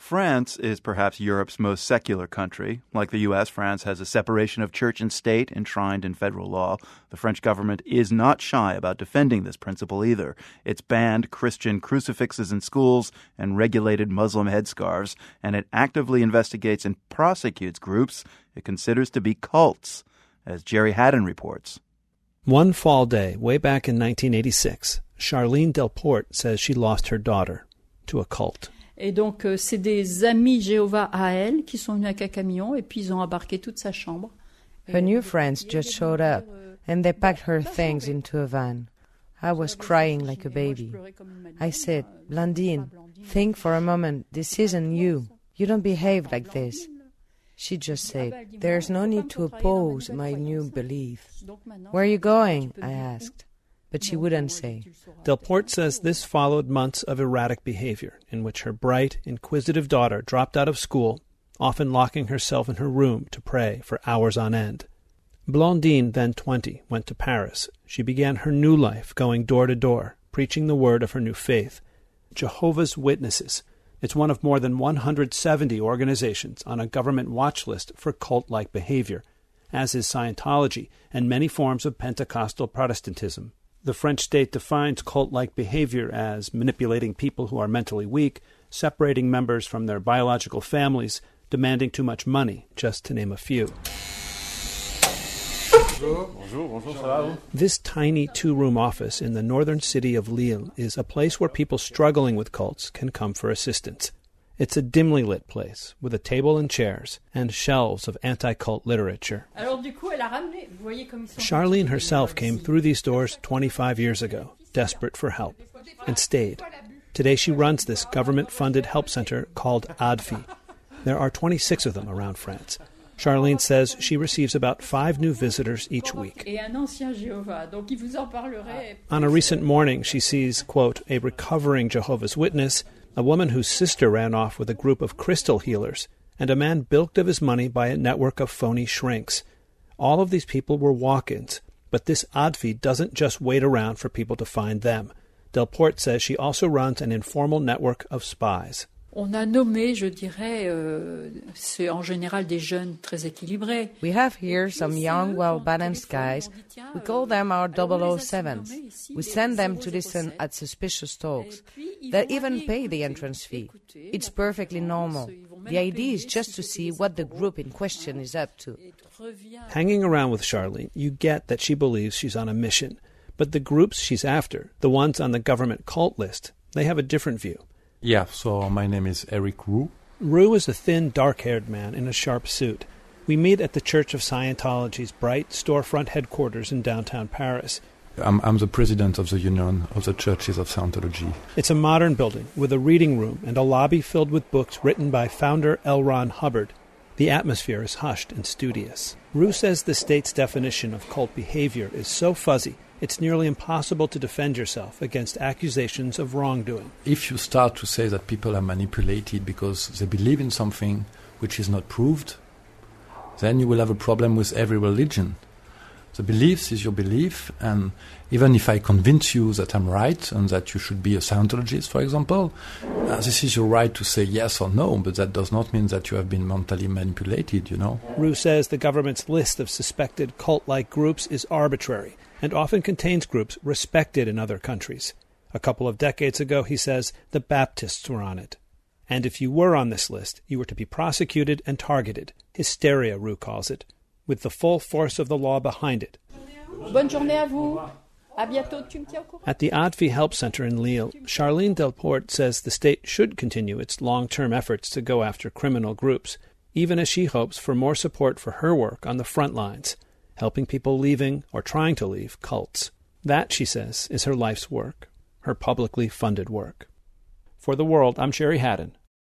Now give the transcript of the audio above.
France is perhaps Europe's most secular country. Like the U.S., France has a separation of church and state enshrined in federal law. The French government is not shy about defending this principle either. It's banned Christian crucifixes in schools and regulated Muslim headscarves, and it actively investigates and prosecutes groups it considers to be cults, as Jerry Haddon reports. One fall day, way back in 1986, Charlene Delporte says she lost her daughter to a cult. Et donc, c'est des amis Jéhovah à elle qui sont venus avec un camion et puis ils ont embarqué toute sa chambre. Her new friends just showed up and they packed her things into a van. I was crying like a baby. I said, Blandine, think for a moment, this isn't you. You don't behave like this. She just said, there's no need to oppose my new belief. Where are you going? I asked. But she wouldn't say. Delporte says this followed months of erratic behavior in which her bright, inquisitive daughter dropped out of school, often locking herself in her room to pray for hours on end. Blandine, then 20, went to Paris. She began her new life going door to door, preaching the word of her new faith. Jehovah's Witnesses. It's one of more than 170 organizations on a government watch list for cult-like behavior, as is Scientology and many forms of Pentecostal Protestantism. The French state defines cult-like behavior as manipulating people who are mentally weak, separating members from their biological families, demanding too much money, just to name a few. Bonjour, ça va? This tiny two-room office in the northern city of Lille is a place where people struggling with cults can come for assistance. It's a dimly lit place with a table and chairs and shelves of anti-cult literature. Charlene herself came through these doors 25 years ago, desperate for help, and stayed. Today she runs this government-funded help center called ADFI. There are 26 of them around France. Charlene says she receives about 5 new visitors each week. On a recent morning, she sees, quote, a recovering Jehovah's Witness, a woman whose sister ran off with a group of crystal healers, and a man bilked of his money by a network of phony shrinks. All of these people were walk-ins, but this ADFI doesn't just wait around for people to find them. Delporte says she also runs an informal network of spies. On a nommé, je dirais, c'est en général des jeunes très équilibrés. We have here some young, well-balanced guys. We call them our 007s. We send them to listen at suspicious talks. They even pay the entrance fee. It's perfectly normal. The idea is just to see what the group in question is up to. Hanging around with Charlene, you get that she believes she's on a mission. But the groups she's after, the ones on the government cult list, they have a different view. Yeah, so my name is Eric Roux. Roux is a thin, dark-haired man in a sharp suit. We meet at the Church of Scientology's bright storefront headquarters in downtown Paris. I'm the president of the Union of the Churches of Scientology. It's a modern building with a reading room and a lobby filled with books written by founder L. Ron Hubbard. The atmosphere is hushed and studious. Roux says the state's definition of cult behavior is so fuzzy it's nearly impossible to defend yourself against accusations of wrongdoing. If you start to say that people are manipulated because they believe in something which is not proved, then you will have a problem with every religion. The belief is your belief, and even if I convince you that I'm right and that you should be a Scientologist, for example, this is your right to say yes or no, but that does not mean that you have been mentally manipulated, you know. Roux says the government's list of suspected cult-like groups is arbitrary and often contains groups respected in other countries. A couple of decades ago, he says, the Baptists were on it. And if you were on this list, you were to be prosecuted and targeted. Hysteria, Roux calls it, with the full force of the law behind it. Bonne journée à vous. À bientôt. Tu me tiens au courant? At the ADFI Help Center in Lille, Charlene Delporte says the state should continue its long-term efforts to go after criminal groups, even as she hopes for more support for her work on the front lines, helping people leaving or trying to leave cults. That, she says, is her life's work, her publicly funded work. For The World, I'm Jerry Haddon,